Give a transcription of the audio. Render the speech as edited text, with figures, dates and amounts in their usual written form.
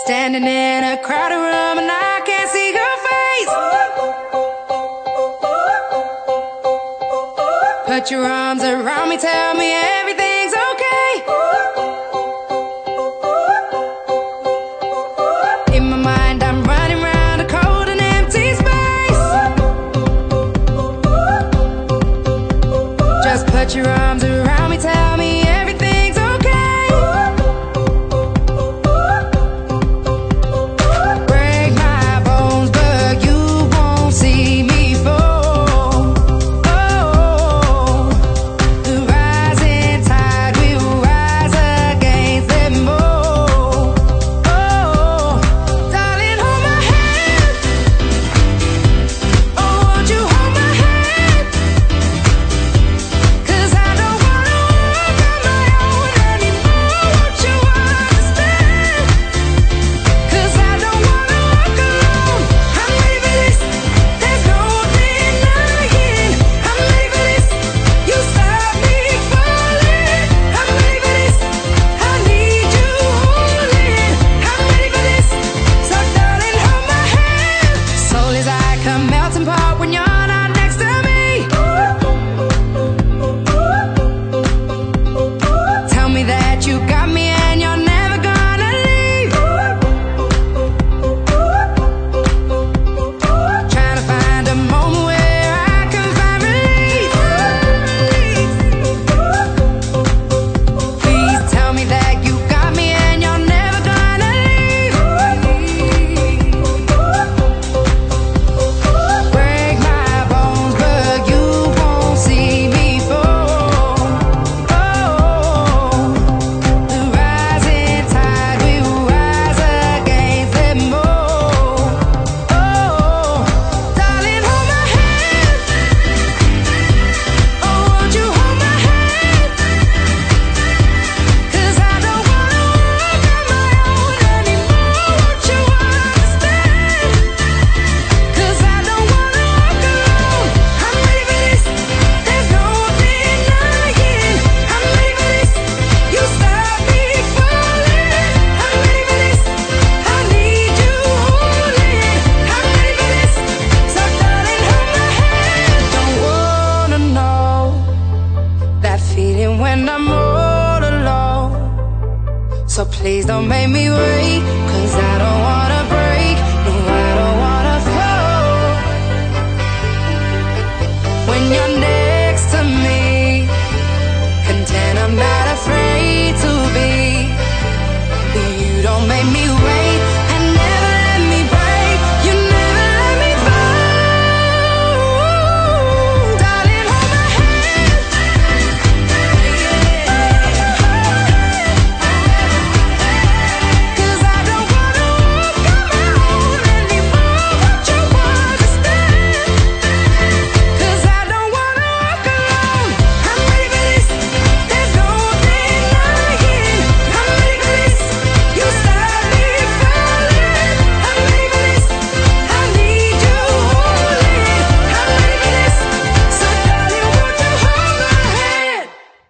Standing in a crowded room and I can't see your face. Put your arms around me, tell me everything's okay. In my mind I'm running round a cold and empty space. Just put your arms around me, tell me everything's okay. Break my bones, but you won't see me fall. Oh, the rising tide will rise against them all. Oh, darling, hold my hand. Oh, won't you hold my hand? 'Cause I don't wanna walk on my own anymore. Won't you understand? 'Cause I don't wanna walk alone. I'm ready for this, there's no denying. I'm ready for this, you stop me falling. I'm ready for this, I need you holding. I'm ready for this, so darling, hold my hand. Soul is like a melting pot when you're not next to me. Tell me that you got me and you're never gonna leave. Trying to find a moment where I can find relief. Please tell me that you got me and you're never gonna leave. Break my bones, but you won't see me fall. Oh, the rising tide will rise against them all. Oh, darling, hold my hand. Oh, won't you hold my hand? 'Cause I don't wanna walk on my own anymore. Won't you understand? 'Cause I don't wanna walk alone. I'm ready for this, there's no denying. I'm ready for this, you stop me falling. I'm ready for this, I need you holding. I'm ready for this, so darling, hold my hand. Don't wanna know that feeling when I'm all alone. So please don't make me wait, 'cause I don't